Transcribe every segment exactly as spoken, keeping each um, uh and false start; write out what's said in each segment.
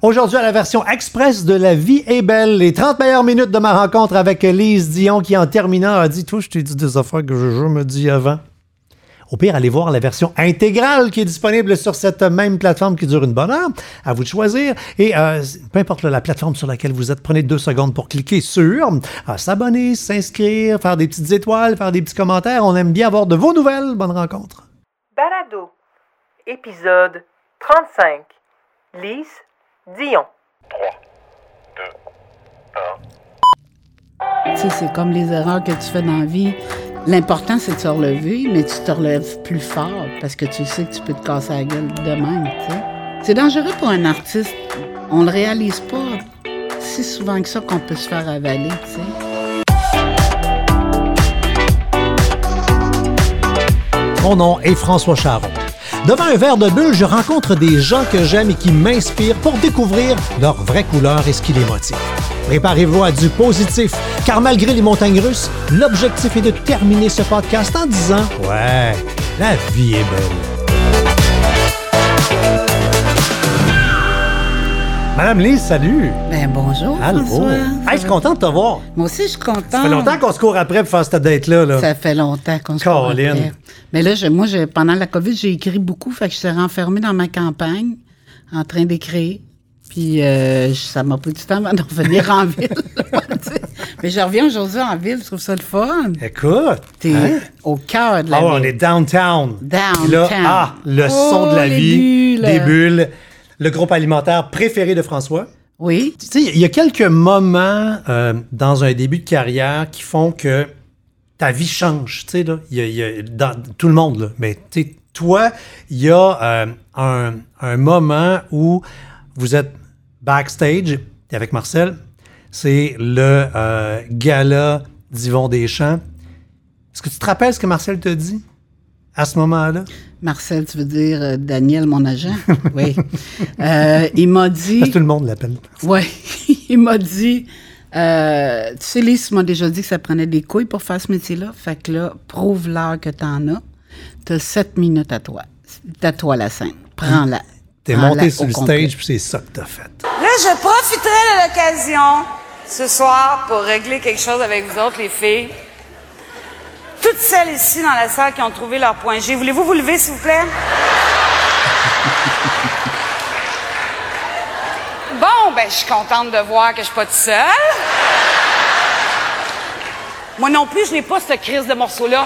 Aujourd'hui, à la version express de La vie est belle, les trente meilleures minutes de ma rencontre avec Lise Dion qui, en terminant, a dit « Toi, je t'ai dit des affaires que je, je me dis avant. » Au pire, allez voir la version intégrale qui est disponible sur cette même plateforme qui dure une bonne heure. À vous de choisir. Et euh, peu importe la plateforme sur laquelle vous êtes, prenez deux secondes pour cliquer sur euh, s'abonner, s'inscrire, faire des petites étoiles, faire des petits commentaires. On aime bien avoir de vos nouvelles. Bonne rencontre. Balado, épisode trente-cinq. Lise Dion. trois, deux, un. Tu sais, c'est comme les erreurs que tu fais dans la vie. L'important, c'est de se relever, mais tu te relèves plus fort parce que tu sais que tu peux te casser la gueule de même, tu sais. C'est dangereux pour un artiste. On le réalise pas si souvent que ça qu'on peut se faire avaler, tu sais. Mon nom est François Charon. Devant un verre de bulle, je rencontre des gens que j'aime et qui m'inspirent pour découvrir leur vraie couleur et ce qui les motive. Préparez-vous à du positif, car malgré les montagnes russes, l'objectif est de terminer ce podcast en disant « Ouais, la vie est belle ». Madame Lise, salut! Ben bonjour, Allô! François. Hey, je suis content de te voir. Moi aussi, je suis contente. Ça fait longtemps qu'on se court après pour faire cette date-là. Là. Ça fait longtemps qu'on se court Colin. après. Mais là, je, moi, je, pendant la COVID, j'ai écrit beaucoup, fait que je suis renfermée dans ma campagne, en train d'écrire. Puis euh, ça m'a pris du temps avant de revenir en ville. Mais je reviens aujourd'hui en ville, je trouve ça le fun. Écoute! T'es hein? au cœur de la Ah ouais, ville. on est downtown. Downtown. Là, ah, le son Oh, de la les vie, bulles. des bulles, le groupe alimentaire préféré de François. Oui. Tu sais, il y a quelques moments euh, dans un début de carrière qui font que ta vie change. Tu sais, là, il y a, il y a dans, tout le monde, là. Mais tu sais, toi, il y a euh, un, un moment où vous êtes backstage, t'es avec Marcel. C'est le euh, gala d'Yvon Deschamps. Est-ce que tu te rappelles ce que Marcel te dit à ce moment-là? Marcel, tu veux dire euh, Daniel, mon agent? Oui. Euh, il m'a dit... Parce que tout le monde l'appelle. Oui. Il m'a dit... Euh, tu sais, Lise m'a déjà dit que ça prenait des couilles pour faire ce métier-là. Fait que là, prouve-leur que t'en as. T'as sept minutes à toi. C'est à toi la scène. Prends-la. T'es Prends-la monté au sur le complet. stage, puis c'est ça que t'as fait. Là, je profiterai de l'occasion ce soir pour régler quelque chose avec vous autres, les filles. Toutes celles ici dans la salle qui ont trouvé leur point G, voulez-vous vous lever, s'il vous plaît? Bon, ben, je suis contente de voir que je suis pas toute seule. Moi non plus, je n'ai pas cette crise de morceau-là.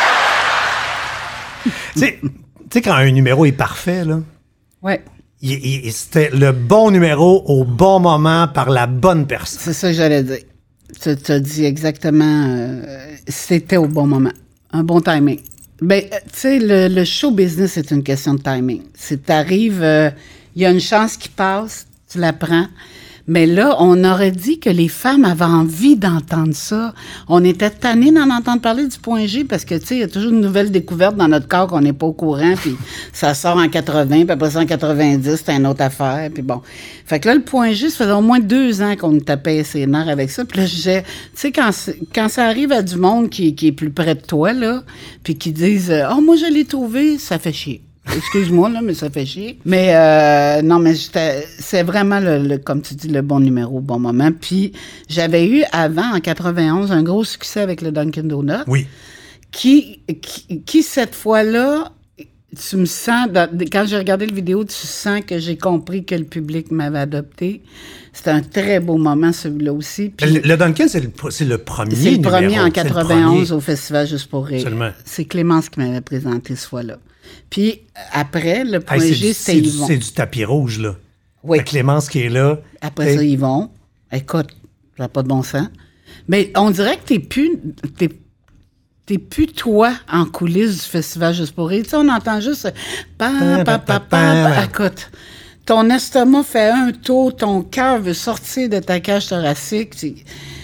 Tu sais, tu sais, quand un numéro est parfait, là, Oui. il, il- c'était le bon numéro au bon moment par la bonne personne. C'est ça que j'allais dire. Tu tu as dit exactement... euh, c'était au bon moment. Un bon timing. Ben, euh, tu sais, le, le show business, c'est une question de timing. C'est t'arrives, il y a une chance qui passe, tu la prends. Mais là, on aurait dit que les femmes avaient envie d'entendre ça. On était tannés d'en entendre parler du point G parce que, tu sais, il y a toujours une nouvelle découverte dans notre corps qu'on n'est pas au courant, puis ça sort en quatre-vingts, puis après ça, en quatre-vingt-dix, c'est une autre affaire, puis bon. Fait que là, le point G, ça faisait au moins deux ans qu'on nous tapait ses nerfs avec ça. Puis là, je disais, tu sais, quand, c'est- quand ça arrive à du monde qui, qui est plus près de toi, là, puis qui disent « Oh, moi, je l'ai trouvé », ça fait chier. Excuse-moi, là, mais ça fait chier. Mais euh, non, mais j'étais- c'est vraiment, le, le- comme tu dis, le bon numéro au bon moment. Puis j'avais eu avant, en quatre-vingt-onze, un gros succès avec le Dunkin' Donut. Oui. Qui, qui, qui cette fois-là, tu me sens, dans- quand j'ai regardé la vidéo, tu sens que j'ai compris que le public m'avait adopté. C'était un très beau moment, celui-là aussi. Puis Le, le Duncan, c'est le, c'est le premier c'est le premier numéro. en C'est le quatre-vingt-onze premier. au Festival Juste pour rire. Seulement. C'est Clémence qui m'avait présenté ce fois-là. Puis après, le point Hey, c'est, G, du, c'était c'est, du, Yvon. c'est du tapis rouge, là. Oui. La Clémence qui est là. Après Hey, ça, Yvon. Écoute, ça n'a pas de bon sens. Mais on dirait que t'es plus... T'es, t'es plus toi en coulisses du Festival Juste pour rire. Tu sais, on entend juste... Pa, pa, pa, pa, pa. Écoute, ton estomac fait un tour, ton cœur veut sortir de ta cage thoracique. Tu-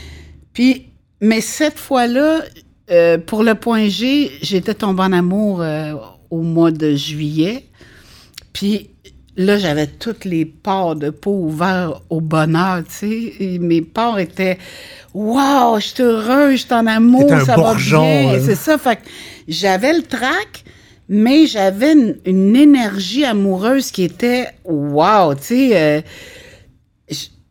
Puis, mais cette fois-là, euh, pour le point G, j'étais tombée en amour euh, au mois de juillet. Puis là, j'avais toutes les pores de peau ouverts au bonheur, tu sais. Et mes pores étaient « Wow, je suis heureuse, je suis en amour, T'étais un ça bourgeon, va bien. hein. » C'est ça, fait que j'avais le trac, mais j'avais une, une énergie amoureuse qui était « Wow, tu sais... euh,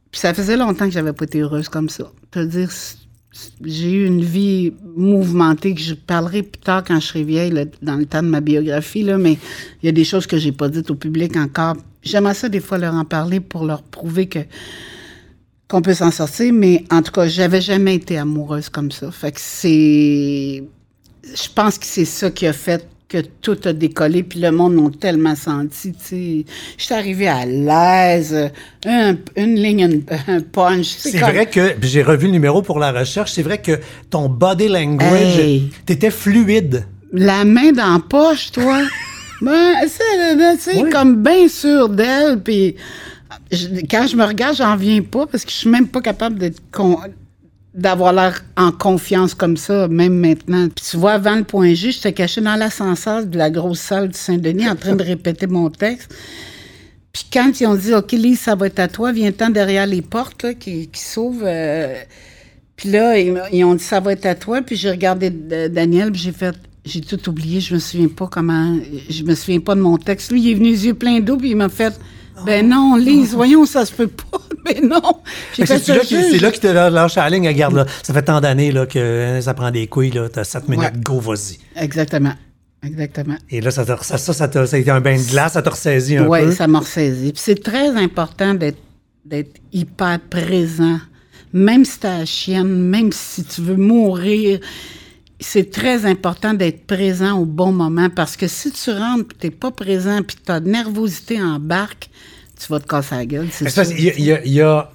Puis ça faisait longtemps que j'avais pas été heureuse comme ça. C'est-à-dire, j'ai eu une vie mouvementée que je parlerai plus tard quand je serai vieille, là, dans le temps de ma biographie, là, mais il y a des choses que j'ai pas dites au public encore. J'aimerais ça des fois leur en parler pour leur prouver que qu'on peut s'en sortir, mais en tout cas, j'avais jamais été amoureuse comme ça. Fait que c'est... Je pense que c'est ça qui a fait que tout a décollé, puis le monde l'a tellement senti, tu sais. Je suis arrivée à l'aise, un, une ligne, un, un punch. C'est comme... vrai que, puis j'ai revu le numéro pour la recherche, c'est vrai que ton body language, hey, t'étais fluide. La main dans la poche, toi. Ben, c'est, tu sais, oui. Comme bien sûr d'elle, puis quand je me regarde, j'en viens pas, parce que je suis même pas capable d'être... Con... d'avoir l'air en confiance comme ça, même maintenant. Puis tu vois, avant le point G, j'étais cachée dans l'ascenseur de la grosse salle du Saint-Denis en train de répéter mon texte. Puis quand ils ont dit « OK, Lise, ça va être à toi, viens-t'en derrière les portes là, qui, qui s'ouvrent. Euh... » Puis là, ils, ils ont dit « Ça va être à toi. » Puis j'ai regardé euh, Daniel, puis j'ai fait... J'ai tout oublié, je me souviens pas comment... Je me souviens pas de mon texte. Lui, il est venu les yeux pleins d'eau, puis il m'a fait... Ben non, Lise, voyons, ça se peut pas. Ben non. J'ai fait c'est, là qui, c'est là qu'il te lâche à la ligne. Regarde, là, ça fait tant d'années là, que hein, ça prend des couilles. Là, t'as sept minutes, ouais. Go, vas-y. Exactement. Exactement. Et là, ça, t'a, ça, ça, ça, t'a, ça a été un bain de glace, ça t'a ressaisi un ouais, peu. Oui, ça m'a ressaisi. Puis c'est très important d'être, d'être hyper présent. Même si t'as la chienne, même si tu veux mourir, c'est très important d'être présent au bon moment. Parce que si tu rentres et t'es pas présent puis t'as de nervosité en barque, tu vas te casser la gueule, c'est sûr. Il y a, il y a, il y a...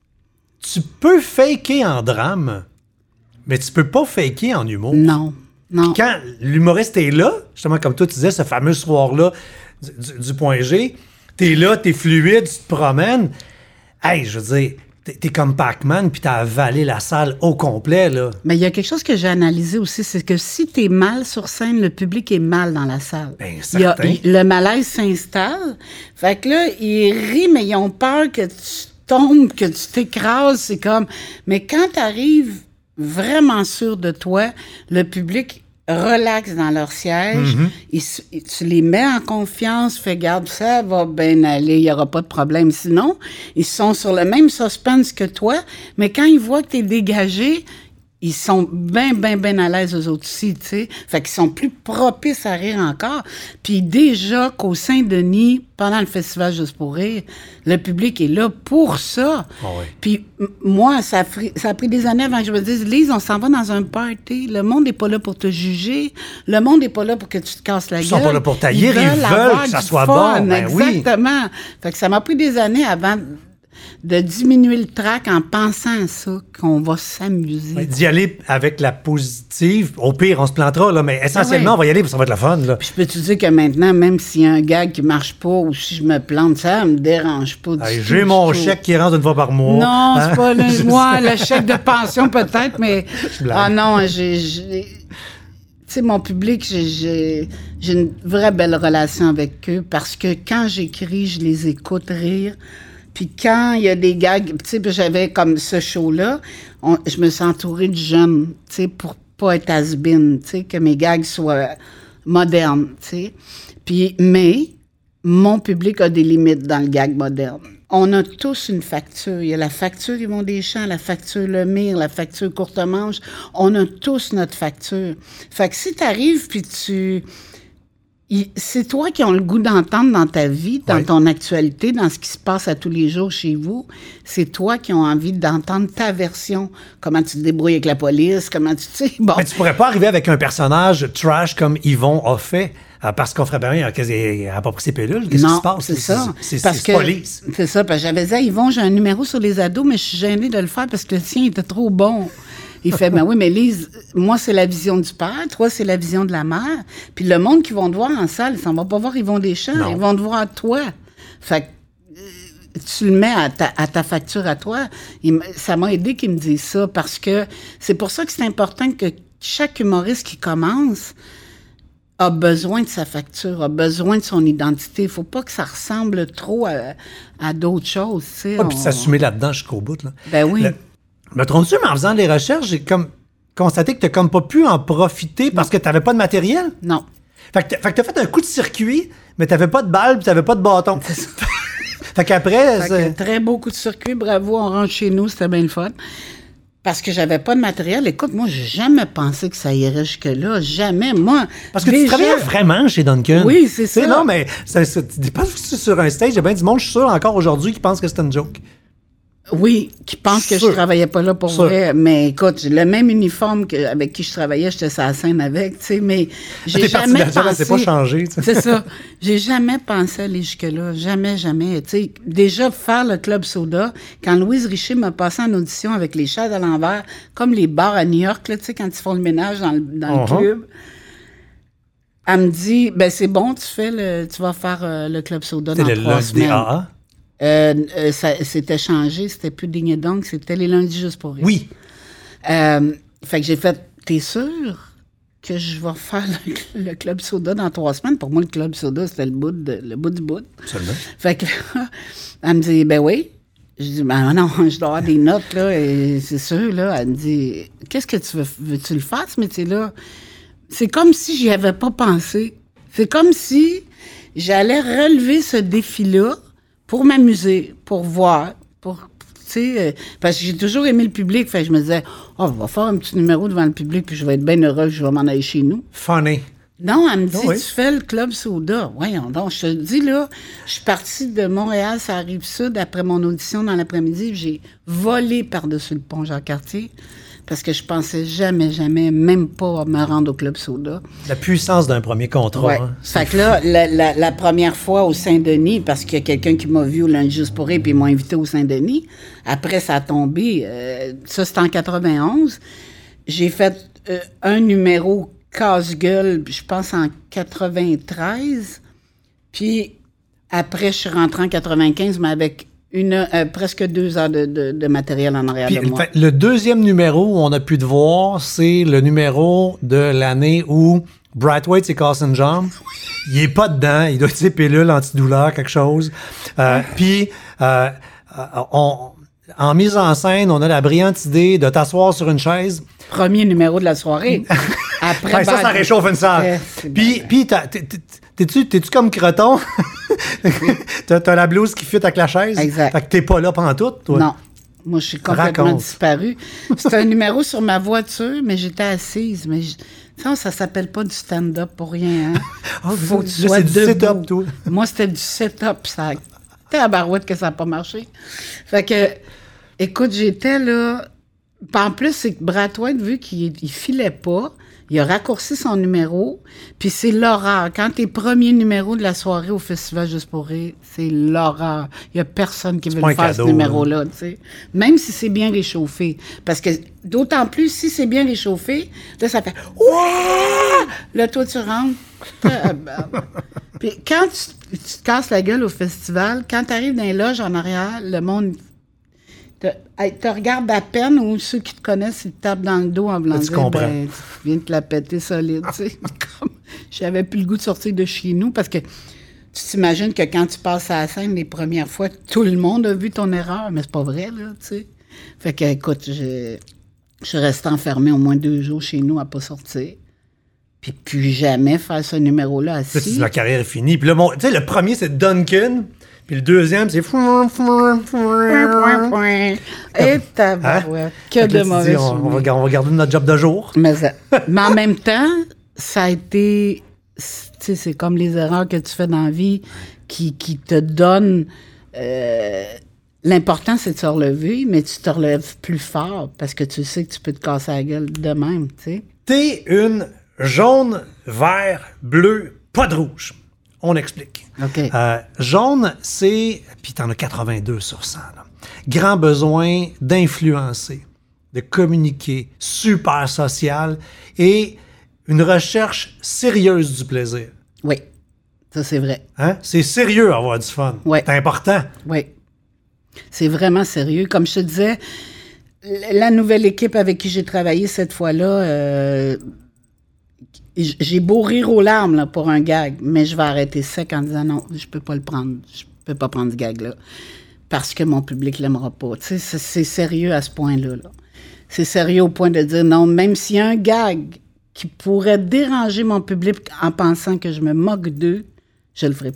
Tu peux faker en drame, mais tu peux pas faker en humour. Non, non. Puis quand l'humoriste est là, justement, comme toi tu disais, ce fameux soir-là du, du, du point G, t'es là, t'es fluide, tu te promènes. Hey, je veux dire, t'es, t'es comme Pac-Man, puis t'as avalé la salle au complet, là. Mais il y a quelque chose que j'ai analysé aussi, c'est que si t'es mal sur scène, le public est mal dans la salle. Bien, certain. Il y a, il, le malaise s'installe. Fait que là, ils rient, mais ils ont peur que tu tombes, que tu t'écrases. C'est comme... Mais quand t'arrives vraiment sûr de toi, le public relaxe dans leur siège. Mm-hmm. Ils, tu les mets en confiance, fais garde, ça va bien aller, il n'y aura pas de problème. Sinon, ils sont sur le même suspense que toi, mais quand ils voient que tu es dégagé, ils sont bien, bien, bien à l'aise eux autres aussi, tu sais. Fait qu'ils sont plus propices à rire encore. Puis déjà qu'au Saint-Denis, pendant le festival Juste pour rire, le public est là pour ça. Oh oui. Puis m- moi, ça a, pris, ça a pris des années avant que je me dise, Lise, on s'en va dans un party. Le monde n'est pas là pour te juger. Le monde n'est pas là pour que tu te casses la gueule. Ils sont pas là pour tailler, ils veulent, ils veulent que ça soit fun. Bon. Ben exactement. Oui. Fait que ça m'a pris des années avant... de diminuer le trac en pensant à ça, qu'on va s'amuser. Ouais, d'y aller avec la positive. Au pire, on se plantera, là, mais essentiellement, ah ouais. on va y aller parce que ça va être le fun. Là. Puis je peux te dire que maintenant, même s'il y a un gag qui marche pas ou si je me plante, ça me dérange pas du hey, tout. J'ai mon chèque qui rentre une fois par mois. Non, hein? c'est pas le, moi, le chèque de pension peut-être, mais... Ah non, j'ai... j'ai... Tu sais, mon public, j'ai, j'ai, j'ai une vraie belle relation avec eux parce que quand j'écris, je les écoute rire. Puis quand il y a des gags, tu sais, j'avais comme ce show-là, on, je me suis entourée de jeunes, tu sais, pour pas être has-been, tu sais, que mes gags soient modernes, tu sais. Puis, mais, mon public a des limites dans le gag moderne. On a tous une facture. Il y a la facture Yvon Deschamps, la facture Lemire, la facture Courtemanche. On a tous notre facture. Fait que si t'arrives puis tu... Il, c'est toi qui as le goût d'entendre dans ta vie, dans ouais. ton actualité, dans ce qui se passe à tous les jours chez vous. C'est toi qui as envie d'entendre ta version. Comment tu te débrouilles avec la police, comment tu... sais. Bon. Mais tu pourrais pas arriver avec un personnage trash comme Yvon a fait, parce qu'on ferait bien, il n'a pas pris ses pilules. Qu'est-ce non, qui se passe? c'est ça. C'est, c'est, parce c'est que, police. C'est ça, parce que j'avais dit à Yvon, j'ai un numéro sur les ados, mais je suis gênée de le faire parce que le tien était trop bon. Il fait, ben oui, mais Lise, moi, c'est la vision du père, toi, c'est la vision de la mère. Puis le monde qui vont te voir en salle, ils s'en vont pas voir Yvon Deschamps, non. Ils vont te voir toi. Fait que tu le mets à ta, à ta facture à toi. Il, ça m'a aidé qu'il me dise ça, parce que c'est pour ça que c'est important que chaque humoriste qui commence a besoin de sa facture, a besoin de son identité. Il faut pas que ça ressemble trop à, à d'autres choses. Tu sais, ah, on... puis s'assumer là-dedans jusqu'au bout. Là. Ben oui. Le... Me trompes-tu, mais en faisant des recherches, j'ai comme constaté que tu n'as comme pas pu en profiter parce non. que tu n'avais pas de matériel? Non. Fait que tu as fait un coup de circuit, mais tu n'avais pas de balle et tu n'avais pas de bâton. fait Fait qu'après... Fait c'est- que très beau coup de circuit, bravo, on rentre chez nous, c'était bien le fun. Parce que j'avais pas de matériel. Écoute, moi, j'ai jamais pensé que ça irait jusque-là. Jamais. Moi, Parce que déjà- tu travaillais vraiment chez Duncan. Oui, c'est Tu sais, ça. Non, mais ça, ça, tu penses que c'est sur un stage, il y a bien du monde, je suis sûr, encore aujourd'hui, qui pense que c'est une joke. Oui, qui pense que Sûr. je travaillais pas là pour Sûr. vrai. Mais écoute, le même uniforme que, avec qui je travaillais, j'étais sur la scène avec, tu sais, mais j'ai T'es parti jamais de la job, elle pensé... s'est pas changée, tu sais. C'est ça. J'ai jamais pensé aller jusque-là. Jamais, jamais. Tu sais, déjà, faire le Club Soda, quand Louise Richer m'a passé en audition avec les chaises à l'envers, comme les bars à New York, là, tu sais, quand ils font le ménage dans le, dans Uh-huh. le club, elle me dit, ben c'est bon, tu fais le, tu vas faire euh, le Club Soda dans C'était le trois lundi des semaines. A A. Euh, euh, ça c'était changé, c'était plus Ding et Dong, c'était les lundis juste pour rire. Oui. Euh, fait que j'ai fait, t'es sûr que je vais faire le, le Club Soda dans trois semaines? Pour moi, le Club Soda, c'était le bout, de, le bout du bout. Absolument. Fait que là, elle me dit, ben oui. Je dis, ben non, je dois avoir des notes, là, et c'est sûr, là. Elle me dit, qu'est-ce que tu veux, veux-tu le faire, ce métier-là? C'est comme si j'y avais pas pensé. C'est comme si j'allais relever ce défi-là pour m'amuser, pour voir, pour, tu sais, euh, parce que j'ai toujours aimé le public, fait que je me disais, oh, on va faire un petit numéro devant le public, puis je vais être bien heureux, je vais m'en aller chez nous. Funny. Non, elle me dit, Oh oui. tu fais le Club Soda. Voyons donc, je te le dis, là, je suis partie de Montréal, ça arrive sud, après mon audition dans l'après-midi, puis j'ai volé par-dessus le pont Jean-Cartier, parce que je pensais jamais, jamais, même pas me rendre au Club Soda. La puissance d'un premier contrat. Ouais. hein. Fait que là, la, la, la première fois au Saint-Denis, parce qu'il y a quelqu'un qui m'a vu au lundi juste pour rire, puis ils m'ont invité au Saint-Denis. Après, ça a tombé. euh, ça, c'était en quatre-vingt-onze. J'ai fait euh, un numéro casse-gueule, je pense en quatre-vingt-treize. Puis après, je suis rentrée en quatre-vingt-quinze, mais avec une heure- euh, presque deux heures de, de, de matériel en arrière Puis, de moi. fait, le deuxième numéro où on a pu te voir, c'est le numéro de l'année où Brightweight s'est cassé une jambe. Il est pas dedans. Il doit être ses pilules antidouleur, quelque chose. Euh, Puis, euh, euh, on, en mise en scène, on a la brillante idée de t'asseoir sur une chaise. Premier numéro de la soirée. Après, Ouais, ça, ça Bad- réchauffe une salle. Eh, c'est Puis, bien. puis t'as- t'es- t'es- t'es-tu, t'es-tu comme Creton? t'as, t'as la blouse qui fit avec la chaise. Exact. Fait que t'es pas là pantoute, toi. Non. Moi, je suis complètement Raconte. disparue. C'est un numéro sur ma voiture, mais j'étais assise. Mais je- ça, ça s'appelle pas du stand-up pour rien. Hein? Ah, Faut que là, tu sois c'est du debout. setup, toi. Moi, c'était du setup. Ça a à barouette que ça n'a pas marché. Fait que, écoute, j'étais là. Puis en plus, c'est que Brightweight, vu qu'il il filait pas, il a raccourci son numéro. Puis c'est l'horreur. Quand t'es premier numéro de la soirée au Festival Juste pour rire, c'est l'horreur. Il y a personne qui veut pas le un faire, cadeau, ce numéro-là, tu sais. Même si c'est bien réchauffé. Parce que, d'autant plus, si c'est bien réchauffé, là, ça fait « Ouah! » Là, toi, tu rentres. Tabarnak. Puis quand tu, tu te casses la gueule au festival, quand tu arrives dans les loges en arrière, le monde te, hey, te regarde à peine, ou ceux qui te connaissent, ils te tapent dans le dos en voulant Tu dire, comprends. ben, tu viens de te la péter solide, tu sais. Comme, j'avais plus le goût de sortir de chez nous, parce que tu t'imagines que quand tu passes à la scène les premières fois, tout le monde a vu ton erreur, mais c'est pas vrai, là, tu sais. Fait que, écoute, je, je suis restée enfermée au moins deux jours chez nous à pas sortir. Puis plus jamais faire ce numéro-là Là, tu dis, assis. ma carrière est finie. Puis là, mon- tu sais, le premier, c'est Duncan. Puis le deuxième, c'est... Point, point, point. Et tabarouette. Que Fait que là, de tu mauvais dis, on, on souvenirs. va, gar- on va garder notre job de jour. Mais, ça- mais en même temps, ça a été... Tu sais, c'est comme les erreurs que tu fais dans la vie qui, qui te donnent... euh, l'important, c'est de se relever, mais tu te relèves plus fort parce que tu sais que tu peux te casser la gueule de même, tu sais. T'es une jaune, vert, bleu, pas de rouge. On explique. OK. Euh, jaune, c'est... Puis t'en as quatre-vingt-deux sur cent. Là. Grand besoin d'influencer, de communiquer, super social et une recherche sérieuse du plaisir. Oui, ça c'est vrai. Hein? C'est sérieux avoir du fun. Ouais. C'est important. Oui. C'est vraiment sérieux. Comme je te disais, l- la nouvelle équipe avec qui j'ai travaillé cette fois-là, euh, j- j'ai beau rire aux larmes là, pour un gag, mais je vais arrêter sec en disant non, je peux pas le prendre. Je peux pas prendre ce gag-là. Parce que mon public l'aimera pas. Tu sais, c'est, c'est sérieux à ce point-là. Là. C'est sérieux au point de dire non, même s'il y a un gag qui pourrait déranger mon public en pensant que je me moque d'eux, je le ferai pas.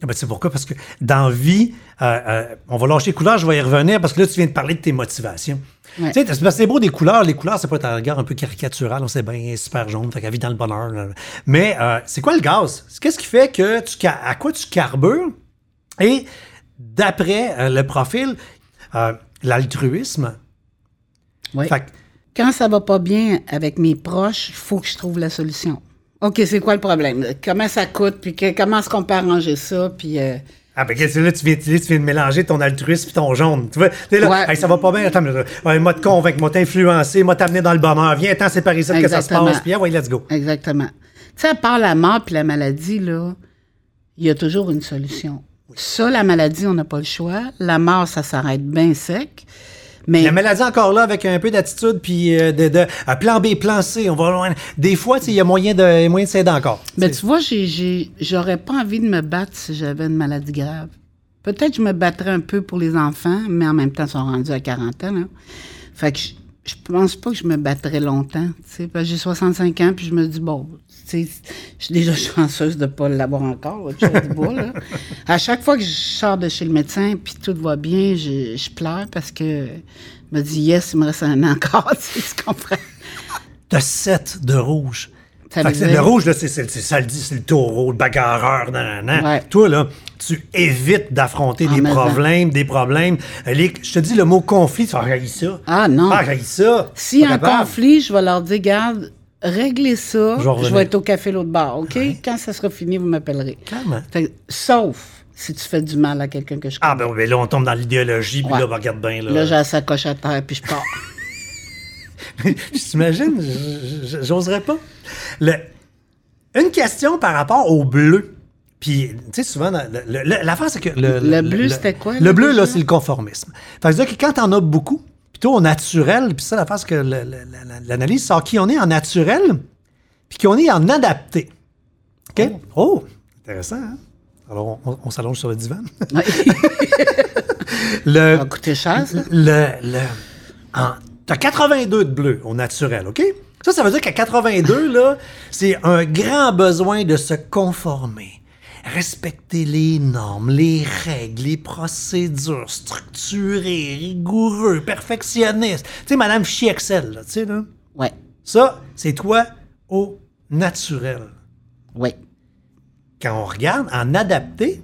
Ah ben, c'est pourquoi? Parce que dans vie, euh, euh, on va lâcher les couleurs, je vais y revenir, parce que là, tu viens de parler de tes motivations. Ouais. Tu sais, c'est, c'est beau des couleurs. Les couleurs, c'est pas un regard un peu caricatural. On sait bien, super jaune, fait qu'elle vit dans le bonheur. Là. Mais euh, c'est quoi le gaz? Qu'est-ce qui fait que tu, à quoi tu carbures? Et d'après euh, le profil, euh, l'altruisme. Oui. Fait que, Quand ça va pas bien avec mes proches, il faut que je trouve la solution. OK, c'est quoi le problème? Comment ça coûte? Puis que, comment est-ce qu'on peut arranger ça? Puis... Euh, Ah, ben, là, tu viens, tu viens de mélanger ton altruisme et ton jaune. Tu vois, t'es là, Ouais. hey, ça va pas bien. Attends, ouais, m'a te convaincre, m'a t'influencer, m'a t'amener dans le bonheur. Viens, attends, c'est par ici que ça se passe. Puis, ah, ouais, let's go. Exactement. Tu sais, à part la mort puis la maladie, là, il y a toujours une solution. Oui. Ça, la maladie, on n'a pas le choix. La mort, ça s'arrête bien sec. Mais la maladie encore là avec un peu d'attitude puis euh, de, de à plan B, plan C, on va loin. Des fois, il y a moyen de moyen de s'aider encore. Mais t'sais. tu vois, j'ai, j'ai, j'aurais pas envie de me battre si j'avais une maladie grave. Peut-être que je me battrais un peu pour les enfants, mais en même temps, ils sont rendus à quarante ans. Là. Fait que je, je pense pas que je me battrais longtemps. Parce que j'ai soixante-cinq ans, puis je me dis, bon, je suis déjà chanceuse de pas l'avoir encore, là, du bois, là. À chaque fois que je sors de chez le médecin, puis tout va bien, je, je pleure parce que je me dis, yes, il me reste un an encore, tu comprends? T'as sept de rouge. Ça Fait veut que c'est- dire- le rouge, là, c'est, c'est, c'est ça le dit, c'est le taureau, le bagarreur, nan, nan, nan. Ouais. Toi, là, tu évites d'affronter Ah, des mais problèmes, des problèmes. Les- je te dis le mot conflit, tu vas regarder ça. Ah, non. Ah, regarde ça. S'il y a Pas un capable. conflit, je vais leur dire, garde, réglez ça, Je vais je revenir. vais être au café l'autre bord, OK? Quand ça sera fini, vous m'appellerez. Calme. Fait que, sauf si tu fais du mal à quelqu'un que je connais. Ah, ben, ben là, on tombe dans l'idéologie, puis Ouais. là, ben, regarde bien, là. Là, j'ai la sacoche à terre, puis je pars. Tu t'imagines? J- j- J'oserais pas. Le- Une question par rapport au bleu. Puis, tu sais, souvent, dans le- le- le- l'affaire, c'est que... Le, Le bleu, c'était quoi, Le là, bleu, là, déjà? c'est le conformisme. Fait que, c'est-à-dire que quand t'en as beaucoup, puis toi, au naturel, puis ça, l'affaire, c'est que le- le- la- l'analyse sort qui on est en naturel, puis qui on est en adapté. OK? Oh, intéressant, hein? Alors, on, on s'allonge sur le divan. Ouais. le, Ça va coûter cher, ça. le, le, en- t'as quatre-vingt-deux de bleu au naturel, OK? Ça, ça veut dire qu'à quatre-vingt-deux, là, c'est un grand besoin de se conformer. Respecter les normes, les règles, les procédures, structuré, rigoureux, perfectionniste. Tu sais, Madame Chi Excel, là, tu sais, là. Ouais. Ça, c'est toi au naturel. Ouais. Quand on regarde en adapté,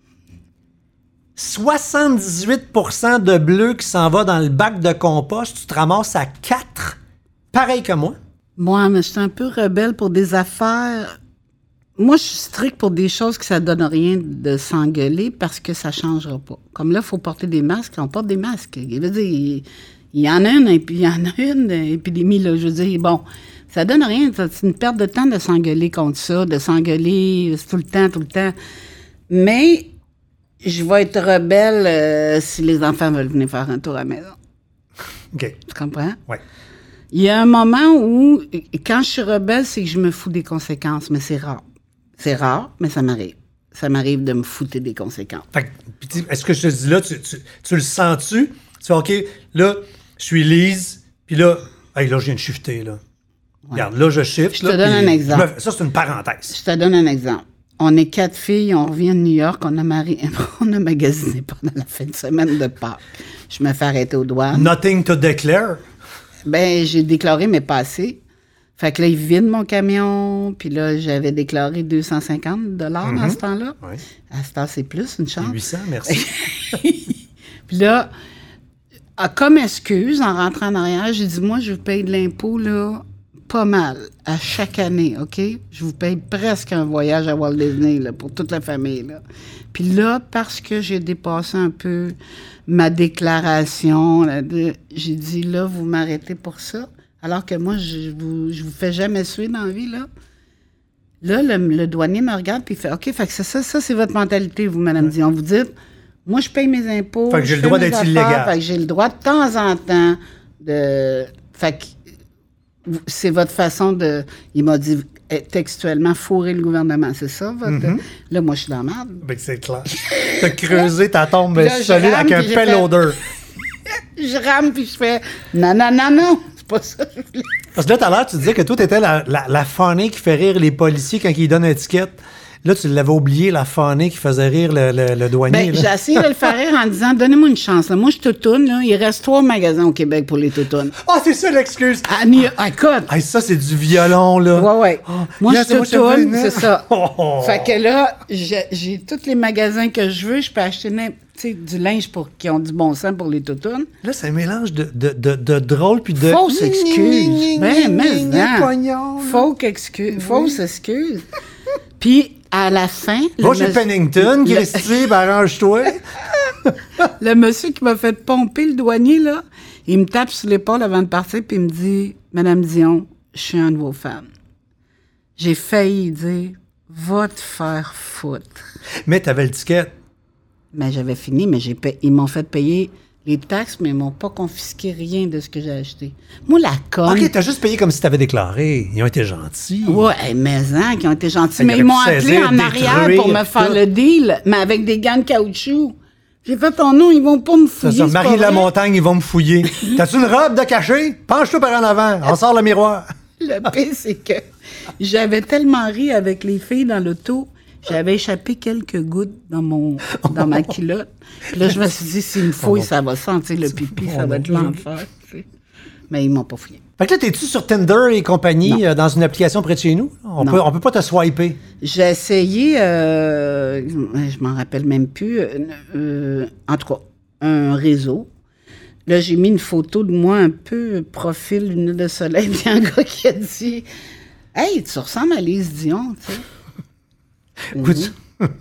soixante-dix-huit pour cent de bleu qui s'en va dans le bac de compost, tu te ramasses à quatre, pareil que moi. Moi, mais je suis un peu rebelle pour des affaires. Moi, je suis stricte pour des choses que ça donne rien de s'engueuler parce que ça changera pas. Comme là, il faut porter des masques. On porte des masques. Il veut dire, il, il y en a une, et puis il y en a une épidémie, là. Je veux dire, bon, ça donne rien. C'est une perte de temps de s'engueuler contre ça, de s'engueuler tout le temps, tout le temps. Mais je vais être rebelle euh, si les enfants veulent venir faire un tour à la maison. OK. Tu comprends? Ouais. Il y a un moment où, quand je suis rebelle, c'est que je me fous des conséquences, mais c'est rare. C'est rare, mais ça m'arrive. Ça m'arrive de me foutre des conséquences. Fait que, puis tu- est-ce que je te dis là, tu, tu, tu le sens-tu? Tu fais, OK, là, je suis Lise, puis là, hey, là, je viens de shifter, là. Regarde, là, je shift. Je te là, donne puis un exemple. je me- ça, c'est une parenthèse. Je te donne un exemple. On est quatre filles, on revient de New York, on a, mari... on a magasiné pendant la fin de semaine de Pâques. Je me fais arrêter aux douanes. Nothing to declare. Ben, j'ai déclaré, mais pas assez. Fait que là, ils vident mon camion, puis là, j'avais déclaré deux cent cinquante dollars à ce temps-là. Oui. À ce temps, c'est plus, une chance. huit cents, merci. Puis là, ah, comme excuse, en rentrant en arrière, j'ai dit, moi, je vous paye de l'impôt, là, pas mal, à chaque année, OK? Je vous paye presque un voyage à Walt Disney, là, pour toute la famille, là. Puis là, parce que j'ai dépassé un peu ma déclaration, là, de- j'ai dit, là, vous m'arrêtez pour ça, alors que moi, je vous, je vous fais jamais suer dans la vie, là. Là, le, le douanier me regarde puis il fait, OK, fait que c'est ça, ça, c'est votre mentalité, vous, Madame Dion. Vous dites, moi, je paye mes impôts. Fait que j'ai je le fais droit mes d'être affaires, illégal. Fait que j'ai le droit de temps en temps de... Fait que vous- c'est votre façon de... Il m'a dit eh, textuellement, fourrer le gouvernement, c'est ça, votre... Mm-hmm. Là, moi, je suis dans la merde. Ben, c'est clair. T'as creusé ta tombe Là, je solide rame, avec un puis j'ai fait- payloader. Je rame puis je fais, non, non, non, non, c'est pas ça que je voulais. Parce que là, tout à l'heure, tu disais que toi, t'étais la, la, la funny qui fait rire les policiers quand ils donnent une étiquette. Là, tu l'avais oublié, la fanée qui faisait rire le, le, le douanier. Ben, j'ai essayé de le faire rire en disant, donnez-moi une chance. Là. Moi, je toutoune. Là. Il reste trois magasins au Québec pour les toutounes. Ah, oh, c'est ça l'excuse. Ah, ni- ah, écoute. Hey, ça, c'est du violon, là. Ouais, ouais. Oh, moi, là, je c'est moi, toutoune, je c'est ça. Oh. Fait que là, j'ai, j'ai tous les magasins que je veux. Je peux acheter tu sais, du linge pour, qui ont du bon sens pour les toutounes. Là, c'est un mélange de, de, de, de drôle puis de... Fausse excuse. Ben, mais non. Fausse excuse. Fausse excuse. Puis, à la fin... Va le chez monsieur- Pennington, le- Christy, ben arrange-toi. Le monsieur qui m'a fait pomper le douanier, là, il me tape sur l'épaule avant de partir, puis il me dit, « Madame Dion, je suis un de vos fans. » J'ai failli dire, « Va te faire foutre. Mais t'avais le ticket. » Mais j'avais fini, mais j'ai payé, ils m'ont fait payer les taxes, mais ils m'ont pas confisqué rien de ce que j'ai acheté. Moi, la conne... OK, t'as juste payé comme si t'avais déclaré. Ils ont été gentils. Ouais, hey, mais hein, qui ont été gentils. Ça, Mais il ils m'ont aurait pu appelé saisir, en arrière détruire, pour me faire tout. le deal, mais avec des gants de caoutchouc. J'ai fait ton nom, ils vont pas me C'est fouiller. ça, c'est Marie pas de la vrai. Montagne, ils vont me fouiller. T'as-tu une robe de cachet? Penche-toi par en avant. On sort le miroir. Le pire, c'est que j'avais tellement ri avec les filles dans l'auto, j'avais échappé quelques gouttes dans mon dans ma culotte. Puis là, je me suis dit, s'il me fouille, ça va sentir le pipi, ça va être l'enfer. Tu sais. Mais ils m'ont pas fouillé. Fait que là, t'es-tu sur Tinder et compagnie euh, dans une application près de chez nous? On Non. peut, on peut pas te swiper. J'ai essayé, euh, je m'en rappelle même plus, euh, euh, en tout cas, un réseau. Là, j'ai mis une photo de moi un peu profil, lunettes de soleil, puis un gars qui a dit « Hey, tu ressembles à Lise Dion, tu sais. » Écoute,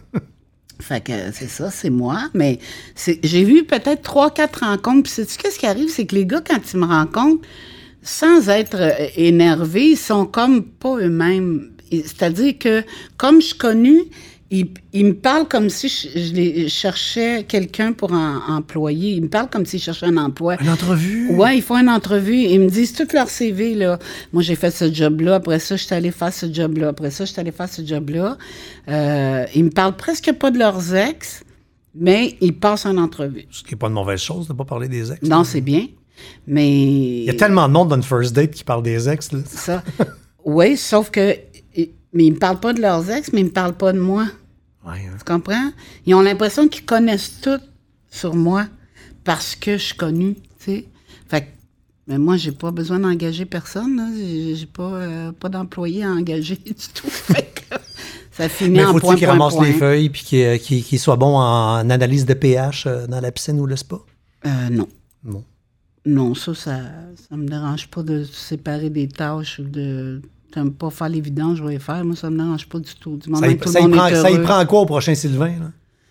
Fait que c'est ça, c'est moi. Mais c'est, j'ai vu peut-être trois, quatre rencontres. Puis sais-tu qu'est-ce qui arrive? C'est que les gars, quand ils me rencontrent, sans être euh, énervés, ils sont comme pas eux-mêmes. Et- C'est-à-dire que, comme je suis connue, ils, ils me parlent comme si je, je les- je cherchais quelqu'un pour en, employer. Ils me parlent comme s'ils cherchaient un emploi. une entrevue. Ouais, ils font une entrevue. Ils me disent tout leur C V, là. Moi, j'ai fait ce job-là. Après ça, je suis allée faire ce job-là. Après ça, je suis allée faire ce job-là. Euh, ils me parlent presque pas de leurs ex, mais ils passent en entrevue. Ce qui n'est pas une mauvaise chose de ne pas parler des ex. Non, c'est bien. Mais. Il y a tellement de monde dans une first date qui parle des ex. Là. Ça. Oui, sauf que. Mais ils me parlent pas de leurs ex, mais ils me parlent pas de moi. Ouais, hein. Tu comprends? Ils ont l'impression qu'ils connaissent tout sur moi parce que je suis connue, tu sais. Fait que, mais moi, j'ai pas besoin d'engager personne, là. J'ai, j'ai pas, euh, pas d'employé à engager du tout. Fait que ça finit Mais en faut-il point, qu'il point, ramasse point. les feuilles puis qu'il, qu'il- qu'il soit bon en analyse de pH euh, dans la piscine ou le spa? Euh, non. Non. Non, ça, ça, ça me dérange pas de séparer des tâches ou de... T'aimes pas faire les vidanges, je vais les faire. Moi, ça me dérange pas du tout. Du moment Ça, y, que tout ça, le y monde prend, est ça y heureux. prend quoi au prochain Sylvain? Là?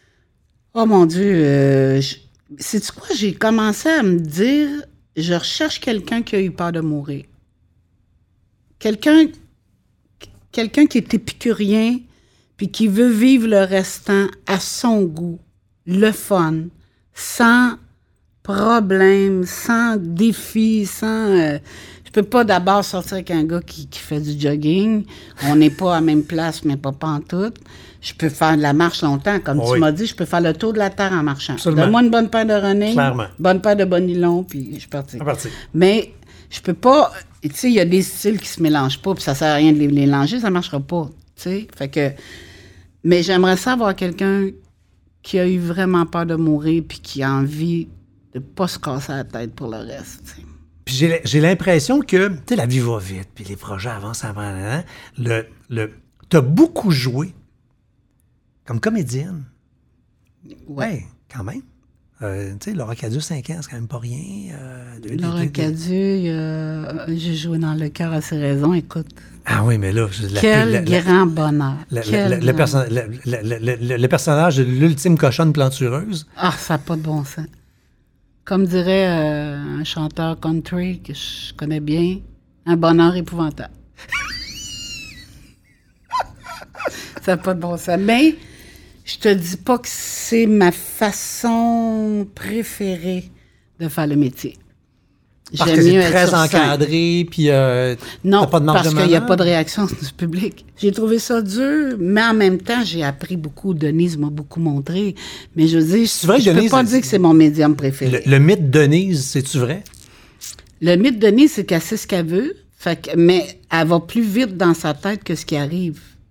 Oh mon Dieu, euh, je- sais-tu quoi? J'ai commencé à me dire, je recherche quelqu'un qui a eu peur de mourir. Quelqu'un, quelqu'un qui est épicurien, puis qui veut vivre le restant à son goût, le fun, sans problème, sans défi, sans... euh, je peux pas d'abord sortir avec un gars qui, qui fait du jogging. On n'est pas à la même place, mais pas pantoute. Je peux faire de la marche longtemps. Comme Oui. tu m'as dit, je peux faire le tour de la Terre en marchant. Absolument. Donne-moi une bonne paire de running, Clairement. bonne paire de bonilons, puis je suis partie. C'est parti. Mais je peux pas... Tu sais, il y a des styles qui se mélangent pas, puis ça sert à rien de les mélanger, ça marchera pas. Tu sais, fait que... Mais j'aimerais ça avoir quelqu'un qui a eu vraiment peur de mourir, puis qui a envie de pas se casser la tête pour le reste, tu sais. Puis j'ai, j'ai l'impression que, tu sais, la vie va vite, puis les projets avancent avant. Hein? Le, le, t'as beaucoup joué comme comédienne. Ouais, quand même. Euh, tu sais, Laura Cadieux, cinq ans, c'est quand même pas rien. Euh, de- de- Laura de- de- Cadieux, euh, j'ai joué dans Le cœur à ses raisons, écoute. Ah oui, mais là, je- la- Quel la- la- grand bonheur. la- la- Quel la- le, grand- perso- la- la- la- la- le- le personnage de l'ultime cochonne plantureuse. Ah, ça n'a pas de bon sens. Comme dirait euh, un chanteur country que je connais bien, un bonheur épouvantable. Ça n'a pas de bon sens. Mais je te dis pas que c'est ma façon préférée de faire le métier. Parce J'aime que c'est mieux être très sur scène. encadré, puis euh, Non, t'as pas de marge parce de qu'il n'y a manœuvre. pas de réaction du public. J'ai trouvé ça dur, mais en même temps, j'ai appris beaucoup. Denise m'a beaucoup montré. Mais je veux dire, C'est vrai, je ne peux Denise, pas elle- dire que c'est mon médium préféré. Le, le mythe de Denise, c'est-tu vrai? Le mythe de Denise, c'est qu'elle sait ce qu'elle veut, fait que, mais elle va plus vite dans sa tête que ce qui arrive.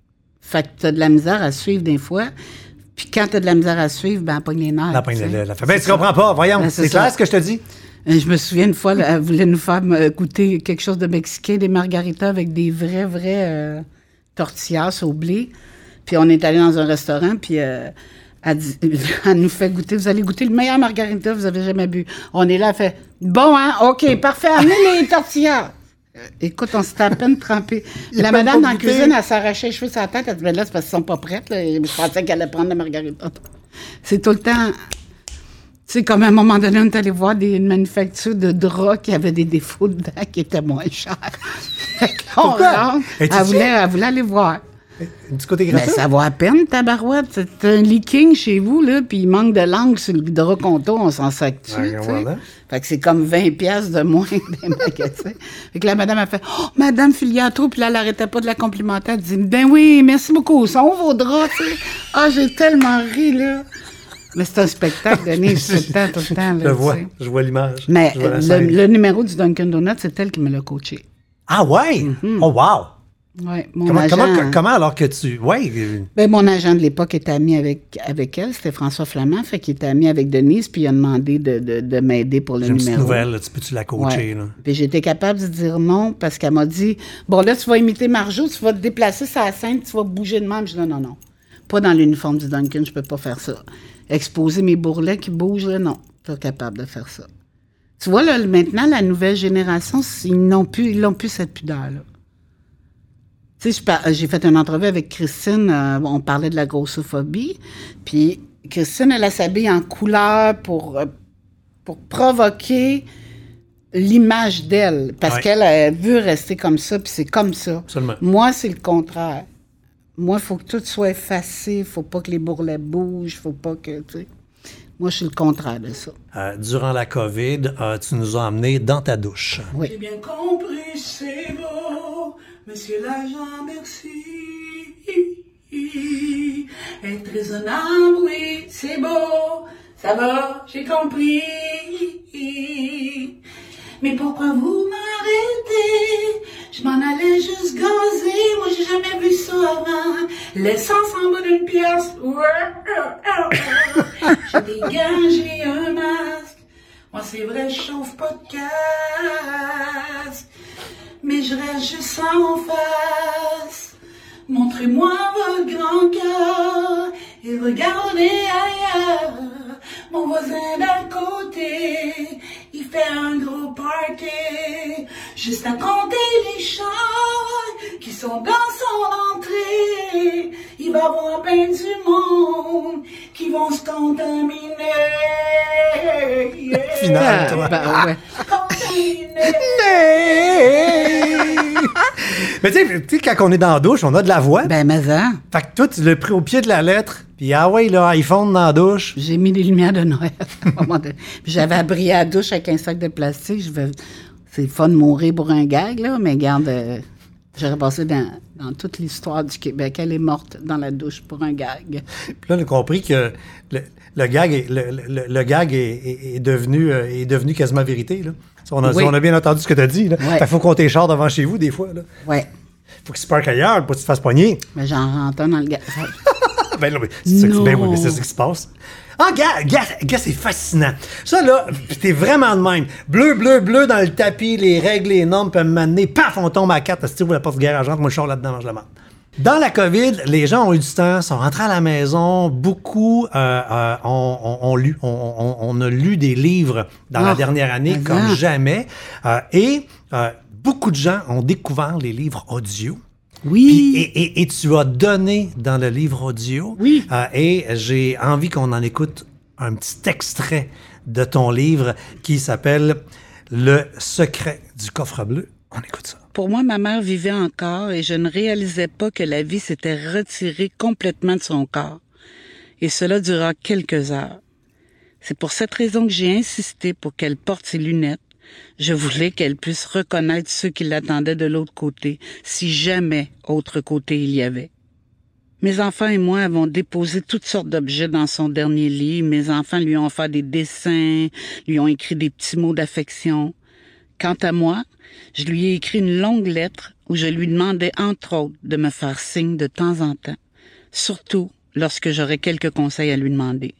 Fait que t'as de la misère à suivre des fois. Puis quand t'as de la misère à suivre, ben, elle pogne les nerfs. La pogne la, la, la Ben, tu comprends pas. Voyons, ben, c'est, c'est clair ça. ce que je te dis? Je me souviens une fois, là, elle voulait nous faire goûter quelque chose de mexicain, des margaritas avec des vrais, vrais euh, tortillas au blé. Puis on est allé dans un restaurant, puis euh, elle, dit, elle nous fait goûter. Vous allez goûter le meilleur margarita que vous avez jamais bu. On est là, elle fait « Bon, hein? OK, parfait, amenez les tortillas! » Écoute, on s'était à peine trempé. La madame dans la cuisine, elle s'arrachait les cheveux sur la tête. Elle dit, ben là, c'est parce qu'ils sont pas prêtes. Là. Je pensais qu'elle allait prendre la margarita. C'est tout le temps... Tu sais, comme à un moment donné, on est allé voir des, une manufacture de draps qui avait des défauts dedans qui étaient moins chers. Pourquoi? Elle voulait, elle voulait aller voir. Du côté Mais gratuit? ça vaut à peine, tabarouette. C'est un leaking chez vous, là, puis il manque de langue sur le drap conto, on s'en sac dessus, Ouais, tu sais. voilà. Fait que c'est comme vingt piastres de moins des magasins. Fait que la madame a fait « Oh, madame Filiatro », puis là, elle arrêtait pas de la complimenter. Elle dit « Ben oui, merci beaucoup, sont où vos draps, tu sais? » Ah, j'ai tellement ri, là. Mais c'est un spectacle, Denise, tout le temps, tout le temps. Là, Je vois, tu sais. je vois l'image. Mais Je vois la le, scène. le numéro du Dunkin' Donuts, c'est elle qui me l'a coaché. Ah ouais? Mm-hmm. Oh wow! Ouais, mon Comment, agent... comment, comment alors que tu... Ouais. euh, Ben, mon agent de l'époque était ami avec, avec elle, c'était François Flamand, fait qu'il était ami avec Denise, puis il a demandé de, de, de m'aider pour le J'ai une petite numéro. nouvelle, là, tu peux-tu la coacher? Ouais. Là? Puis j'étais capable de dire non parce qu'elle m'a dit bon là tu vas imiter Marjo, tu vas te déplacer sur la scène, tu vas bouger de même. Je dis non non non, pas dans l'uniforme du Dunkin, je peux pas faire ça. Exposer mes bourrelets qui bougent là, non, pas capable de faire ça. Tu vois là maintenant la nouvelle génération, ils n'ont plus ils n'ont plus cette pudeur là. Tu sais, je par- j'ai fait une entrevue avec Christine, euh, on parlait de la grossophobie, puis Christine elle, elle s'habille en couleur pour euh, pour provoquer l'image d'elle, parce Ouais. qu'elle a veut rester comme ça, puis c'est comme ça. Absolument. Moi, c'est le contraire. Moi, il faut que tout soit effacé, il faut pas que les bourrelets bougent, faut pas que, tu sais... Moi, je suis le contraire de ça. Euh, durant la COVID, euh, tu nous as emmenés dans ta douche. Oui. J'ai bien compris, c'est beau, monsieur l'agent, merci. Être raisonnable, oui, c'est beau, ça va, j'ai compris. Mais pourquoi vous m'arrêtez? Je m'en allais juste gazer, moi j'ai jamais vu ça avant. L'essence en bas d'une pièce. J'ai des gants, j'ai un masque. Moi c'est vrai, je chauffe pas de casque. Mais je reste juste en face. Montrez-moi votre grand cœur et regardez ailleurs. Mon voisin d'à côté, il fait un gros party. Juste à compter les chars qui sont dans son entrée. Il va y avoir ben du monde qui vont se contaminer. Yeah. Final, toi. Ben, ouais. Contaminer. Mais tu sais, tu sais, quand on est dans la douche, on a de la voix. Ben, mais ça, Fait que toi, tu l'as pris au pied de la lettre, puis ah ouais, là, iPhone dans la douche. j'ai mis les lumières de Noël. à un moment donné. Puis j'avais abrillé la douche avec un sac de plastique. Je vais... C'est fun de mourir pour un gag, là, mais garde, euh, j'aurais passé dans, dans toute l'histoire du Québec. Elle est morte dans la douche pour un gag. Puis là, on a compris que le, le gag, est, le, le- le gag est, est- est devenu, euh, est devenu quasiment vérité. Là. On, a, Oui. on a bien entendu ce que tu as dit. Là. Ouais. Fait qu'il faut compter char devant chez vous, des fois. Là. Ouais, Faut qu'il se parque ailleurs pour que tu te fasses pogner. mais j'en rentre un dans le gag. Ben, là, mais c'est ça, que- Non. ben oui, mais c'est ça qui se passe. Ah, gars, gars, gars, c'est fascinant. Ça, là, pis t'es vraiment de même. Bleu, bleu, bleu dans le tapis, les règles, les normes peuvent m'amener. Paf, on tombe à quatre. Si tu la porte garageante, moi, je sors là-dedans, mange la marde. Dans la COVID, les gens ont eu du temps, sont rentrés à la maison. Beaucoup euh, euh, ont, ont- ont lu. On, on- on a lu des livres dans la Ah, dernière année mais comme ça. jamais. Euh, et euh, beaucoup de gens ont découvert les livres audio. Puis, Oui, et, et- et tu as donné dans le livre audio. Oui. Euh, et j'ai envie qu'on en écoute un petit extrait de ton livre qui s'appelle Le secret du coffre bleu. On écoute ça. pour moi, ma mère vivait encore et je ne réalisais pas que la vie s'était retirée complètement de son corps. Et cela dura quelques heures. C'est pour cette raison que j'ai insisté pour qu'elle porte ses lunettes. Je voulais qu'elle puisse reconnaître ceux qui l'attendaient de l'autre côté, si jamais autre côté il y avait. Mes enfants et moi avons déposé toutes sortes d'objets dans son dernier lit. Mes enfants lui ont fait des dessins, lui ont écrit des petits mots d'affection. Quant à moi, je lui ai écrit une longue lettre où je lui demandais, entre autres, de me faire signe de temps en temps, surtout lorsque j'aurais quelques conseils à lui demander.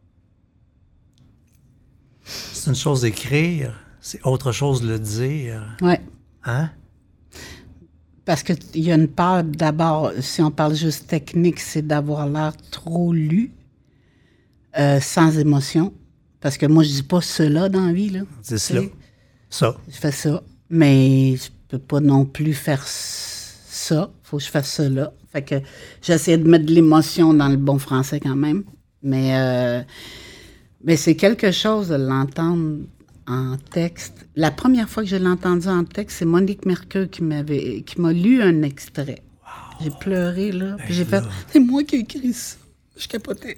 C'est une chose d'écrire, c'est autre chose de le dire. Ouais. Hein? Parce qu'il y a une part, d'abord, si on parle juste technique, c'est d'avoir l'air trop lu, euh, sans émotion. Parce que moi, je dis pas cela dans la vie, là. C'est cela. Ça. Je fais ça. Mais je peux pas non plus faire ça. Faut que je fasse cela. Fait que j'essaie de mettre de l'émotion dans le bon français quand même. Mais, euh, mais c'est quelque chose de l'entendre en texte. La première fois que je l'ai entendu en texte, c'est Monique Mercure qui m'avait, qui m'a lu un extrait. Wow. J'ai pleuré, là. Puis j'ai fait, c'est moi qui ai écrit ça. Je capotais.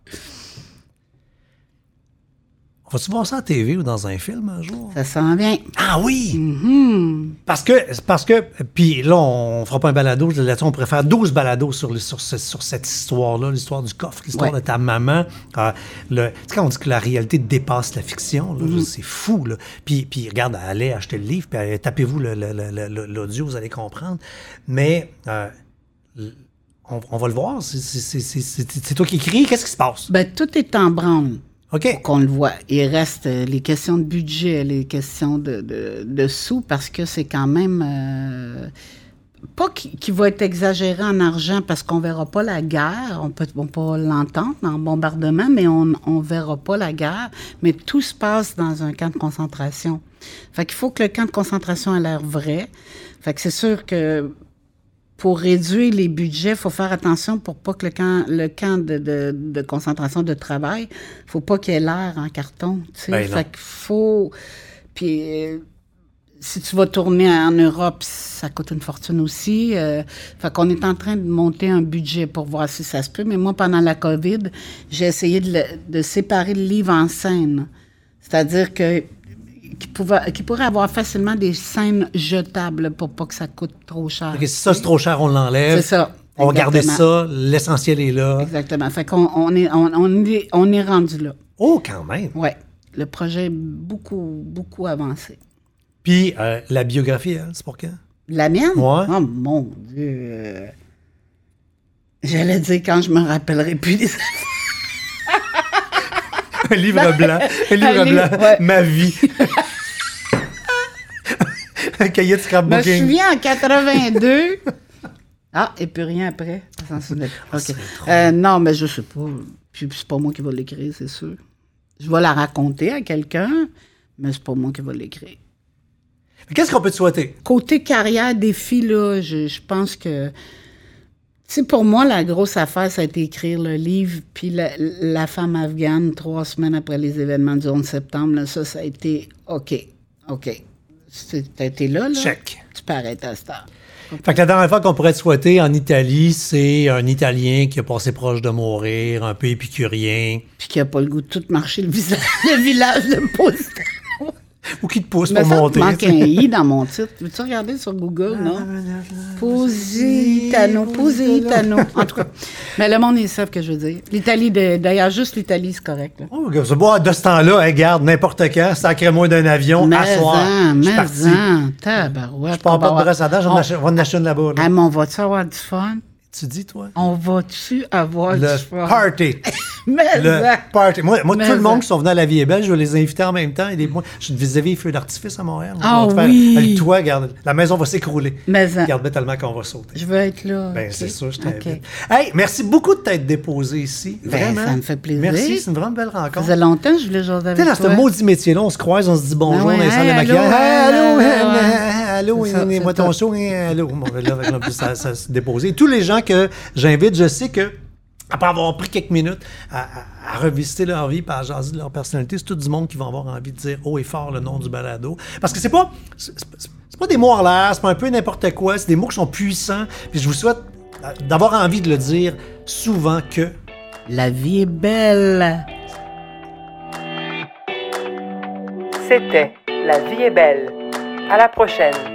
Vas-tu voir ça à la T V ou dans un film un jour? Ça s'en vient. Ah oui! Mm-hmm. Parce que, parce que, puis là, on fera pas un balado, là-dessus, on pourrait faire douze balados sur, le, sur, ce, sur cette histoire-là, l'histoire du coffre, l'histoire ouais. de ta maman. Euh, le, tu sais, quand on dit que la réalité dépasse la fiction, là, mm-hmm. c'est fou, là. Puis, puis regarde, allez acheter le livre, puis allez, tapez-vous le, le, le, le, l'audio, vous allez comprendre. Mais, euh, on, on va le voir, c'est, c'est, c'est, c'est, c'est toi qui écris, qu'est-ce qui se passe? Ben, tout est en branle. OK. Pour qu'on le voit. Il reste euh, les questions de budget, les questions de, de, de sous, parce que c'est quand même... Euh, pas qu'il, qu'il va être exagéré en argent, parce qu'on verra pas la guerre. On peut, on peut l'entendre en bombardement, mais on ne verra pas la guerre. Mais tout se passe dans un camp de concentration. Fait qu'il faut que le camp de concentration ait l'air vrai. Fait que c'est sûr que... Pour réduire les budgets, il faut faire attention pour pas que le camp, le camp de, de, de concentration de travail, faut pas qu'il ait l'air en carton. Tu sais. Ben fait qu'il faut... Puis, euh, si tu vas tourner en Europe, ça coûte une fortune aussi. Euh, fait qu'on est en train de monter un budget pour voir si ça se peut. Mais moi, pendant la COVID, j'ai essayé de, le, de séparer le livre en scènes. C'est-à-dire que Qui, pouvait, qui pourrait avoir facilement des scènes jetables pour pas que ça coûte trop cher. OK, si ça, c'est trop cher, on l'enlève. C'est ça. On va garder ça, l'essentiel est là. Exactement. Fait qu'on on est, on, on est, on est rendu là. Oh, quand même! Oui. Le projet est beaucoup, beaucoup avancé. Puis, euh, la biographie, hein, c'est pour quand? La mienne? Ouais. Oh, mon Dieu! J'allais dire quand je me rappellerai plus des... Un livre blanc. Un livre un blanc. Livre, ouais. Ma vie. Un cahier de scrapbooking. Je me souviens en quatre-vingt-deux. Ah, et puis rien après. Ça s'en souvenait. Ah, OK. Euh, non, mais je sais pas. Puis c'est pas moi qui vais l'écrire, c'est sûr. Je vais la raconter à quelqu'un, mais c'est pas moi qui vais l'écrire. Qu'est-ce qu'on peut te souhaiter? Côté carrière, défi, là, je, je pense que... Tu sais, pour moi, la grosse affaire, ça a été écrire le livre, puis la, la femme afghane, trois semaines après les événements du onze septembre, là, ça, ça a été OK. OK. T'as été là, là? Check. Tu peux arrêter à cette heure. Fait que la dernière fois qu'on pourrait te souhaiter en Italie, c'est un Italien qui a passé proche de mourir, un peu épicurien. Puis qui n'a pas le goût de tout marcher le, visa- le village de Positano. Ou qui te pousse Mais pour ça monter. Il manque un i dans mon titre. Veux-tu regarder sur Google, non? Positano, Positano. En tout cas, mais le monde, ils savent ce que je veux dire. L'Italie, de, d'ailleurs, juste l'Italie, c'est correct. Là. Oh, c'est bon, de ce temps-là, hey, garde, n'importe quand, sacré-moi d'un avion, mais à soir. Mais je suis parti. en, tabarouette. Je pars pas de brosse à dents, j'en ai acheté une là-bas. Là. Ah, mais on va-tu avoir du fun? Tu dis, toi? On va-tu avoir le du fun? Party. mais le ça. party. Moi, moi mais tout le monde ça. qui sont venus à La Vie est belle, je vais les inviter en même temps. Et des, moi, je suis vis-à-vis les feux d'artifice à Montréal. Ah faire, oui! avec toi, regarde, la maison va s'écrouler. Mais ça. Regarde tellement qu'on va sauter. Je veux être là. Ben, okay. c'est ça, je t'invite. Okay. Hey, merci beaucoup de t'être déposé ici. Ben, Vraiment. ça me fait plaisir. Merci, c'est une vraiment belle rencontre. Ça faisait longtemps que je voulais jaser avec Tu sais, dans toi. ce maudit métier-là, on se croise, on se dit bonjour, Ah ouais, dans les salles de hey, maquillage. allô, Hey, allô, allô, ouais. allô, moi ton show, allô. Bon, là, avec en plus, ça, ça se déposait. Et tous les gens que j'invite, je sais que, après avoir pris quelques minutes à, à, à revisiter leur vie, à jaser de leur personnalité, c'est tout du monde qui va avoir envie de dire haut et fort le nom du balado. Parce que c'est pas, c'est, c'est, c'est pas des mots en l'air, c'est pas un peu n'importe quoi, c'est des mots qui sont puissants. Puis je vous souhaite d'avoir envie de le dire souvent que la vie est belle. C'était La vie est belle. À la prochaine.